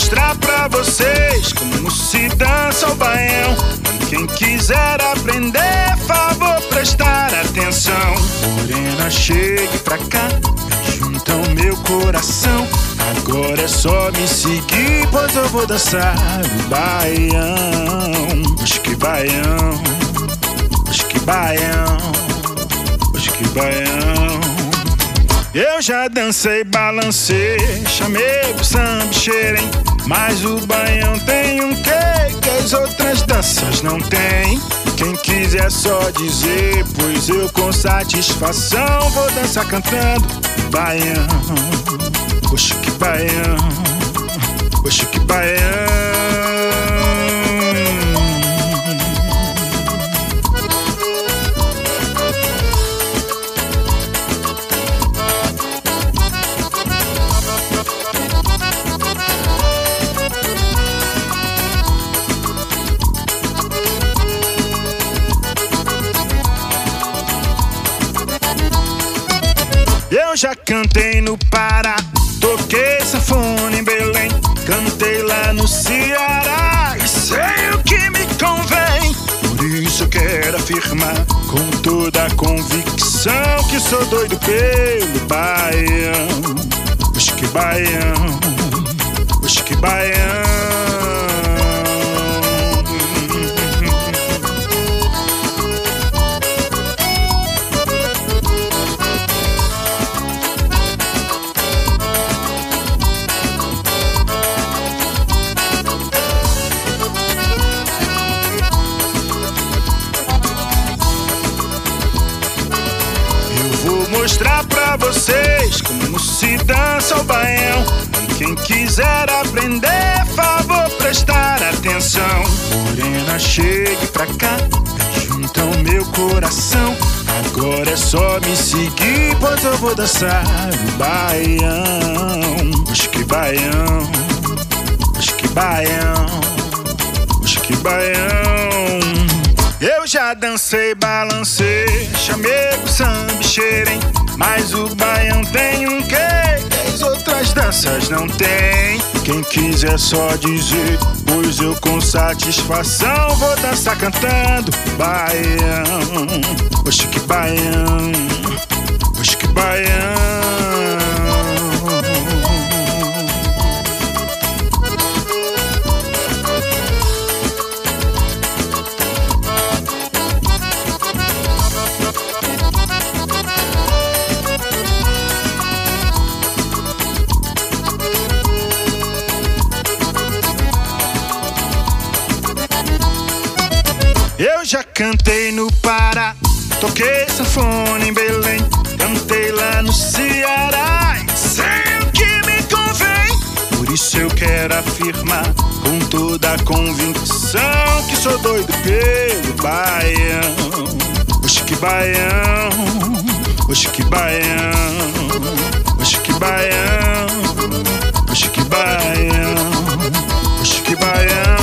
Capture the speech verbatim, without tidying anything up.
mostrar pra vocês como se dança o baião. E quem quiser aprender, favor prestar atenção. Morena, chegue pra cá, junta o meu coração. Agora é só me seguir, pois eu vou dançar o baião. Oxe, que baião, oxe, que baião, oxe, que baião. Eu já dancei, balancei, chamei o samba, cheirei, mas o baião tem um quê que as outras danças não tem. Quem quiser só dizer, pois eu com satisfação vou dançar cantando baião. Oxe, que baião, oxe, que baião. Eu já cantei no Pará, toquei sanfona em Belém, cantei lá no Ceará e sei o que me convém. Por isso eu quero afirmar com toda a convicção que sou doido pelo baião. Oxe, que baião, oxe, que baião. Vou mostrar pra vocês como se dança o baião. E quem quiser aprender, favor prestar atenção. Morena, chegue pra cá, junta o meu coração. Agora é só me seguir, pois eu vou dançar o baião. Oxe, que baião, oxe, que baião, oxe, que baião. Eu já dancei, balancei, chamei o samba, cheirei, mas o baião tem um quê que as outras danças não tem. Quem quiser só dizer, pois eu com satisfação vou dançar cantando baião. Oxe, que baião, oxe, que baião. Eu já cantei no Pará, toquei sanfona em Belém, cantei lá no Ceará e sei o que me convém. Por isso eu quero afirmar com toda a convicção que sou doido pelo baião. Oxe, que baião, oxe, que baião, oxe, que baião, oxe, que baião, oxe, que baião.